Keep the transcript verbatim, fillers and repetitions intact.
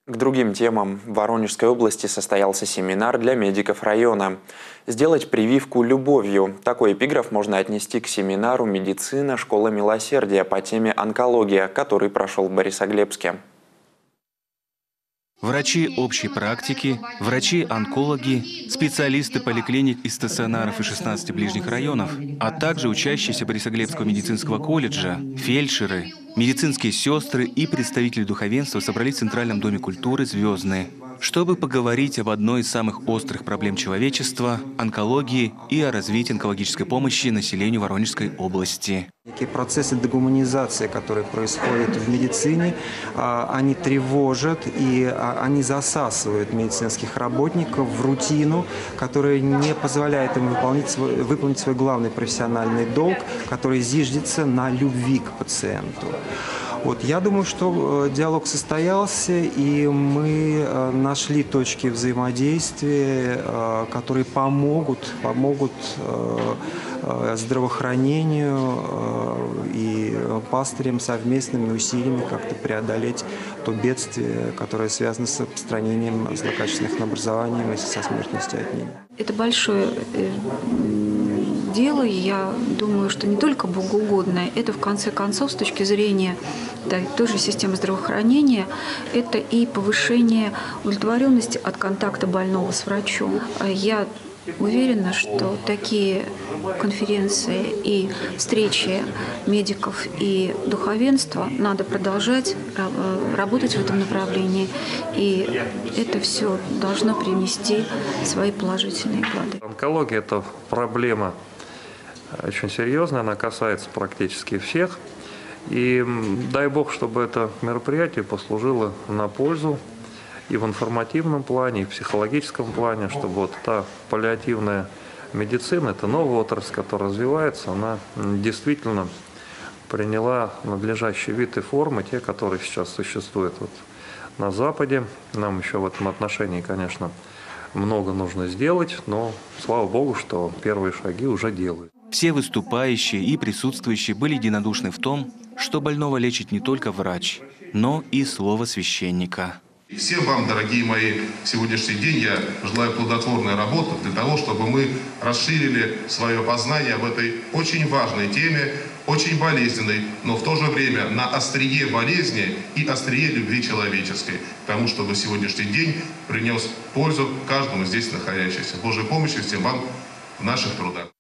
К другим темам. В Воронежской области состоялся семинар для медиков района. «Сделать прививку любовью». Такой эпиграф можно отнести к семинару «Медицина. Школа милосердия» по теме онкология, который прошел в Борисоглебске. Врачи общей практики, врачи-онкологи, специалисты поликлиник и стационаров из шестнадцати ближних районов, а также учащиеся Борисоглебского медицинского колледжа, фельдшеры, медицинские сестры и представители духовенства собрались в Центральном доме культуры «Звездные», чтобы поговорить об одной из самых острых проблем человечества – онкологии и о развитии онкологической помощи населению Воронежской области. Такие процессы дегуманизации, которые происходят в медицине, они тревожат и они засасывают медицинских работников в рутину, которая не позволяет им выполнить свой, выполнить свой главный профессиональный долг, который зиждется на любви к пациенту. Вот, я думаю, что диалог состоялся, и мы нашли точки взаимодействия, которые помогут, помогут здравоохранению и пастырям совместными усилиями как-то преодолеть то бедствие, которое связано с распространением злокачественных образований и со смертностью от них. Это большое дело, и я думаю, что не только богоугодное, это в конце концов, с точки зрения да, той же системы здравоохранения, это и повышение удовлетворенности от контакта больного с врачом. Я уверена, что такие конференции и встречи медиков и духовенства надо продолжать работать в этом направлении, и это все должно принести свои положительные плоды. Онкология – это проблема очень серьезная, она касается практически всех. И дай Бог, чтобы это мероприятие послужило на пользу и в информативном плане, и в психологическом плане, чтобы вот та паллиативная медицина, это новая отрасль, которая развивается, она действительно приняла надлежащий вид и формы, те, которые сейчас существуют вот на Западе. Нам еще в этом отношении, конечно, много нужно сделать, но слава Богу, что первые шаги уже делают. Все выступающие и присутствующие были единодушны в том, что больного лечит не только врач, но и слово священника. Всем вам, дорогие мои, сегодняшний день я желаю плодотворной работы для того, чтобы мы расширили свое познание об этой очень важной теме, очень болезненной, но в то же время на острие болезни и острие любви человеческой, потому чтобы сегодняшний день принес пользу каждому здесь находящемуся. Божьей помощи всем вам в наших трудах.